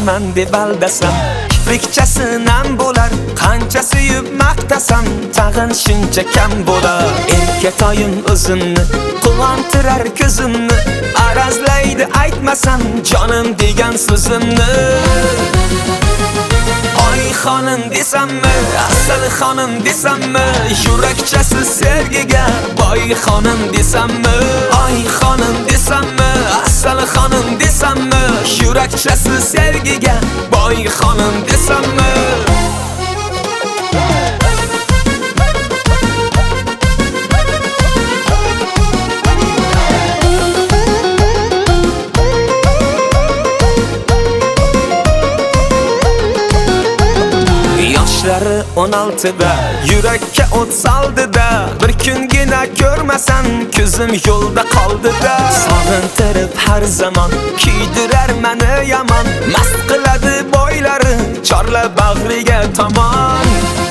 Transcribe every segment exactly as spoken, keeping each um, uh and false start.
qilaman deb aldasam, kiprikchasinam bo'lar, qancha suyib maqtasam, tag'in shuncha kam bo'lar. Erkatoyim o'zimni quvontirar ko'zimni, arazlaydi aytmasam jonim degan so'zimni. Oy xonim desammi, asal xonim desammi, yurakchasi sevgiga boy xonim desammi. Oy xonim desammi, asal xonim desammi, yurakchasi sevgiga boy xonim desammi. Yoshlari o'n oltida yurakka o't soldida, bir kungina ko'rmasan ko'zim yo'lda qoldida. Sog'intirib har zamon kiydirar meni yomon, mast qiladi boylari chorla bag'riga tomon.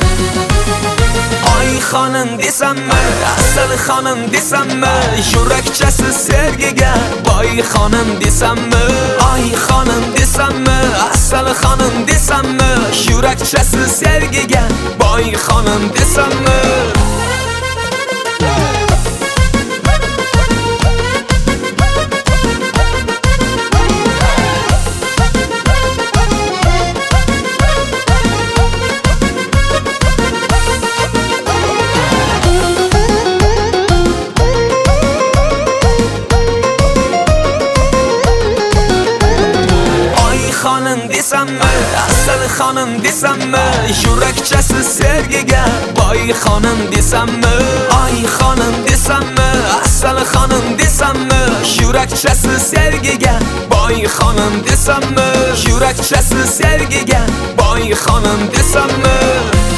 Oy xonim desammi, asal xonim desammi, yurakchasi sevgiga boy xonim desammi. Oy xonim desammi, asal xonim desammi, yurakchasi sevgiga boy xonim desammi. Xonim desammi, asal xonim desammi, yurakchasi sevgiga boy xonim desammi. Oy xonim desammi, asal xonim desammi, yurakchasi sevgiga boy xonim desammi, yurakchasi sevgiga boy xonim desammi.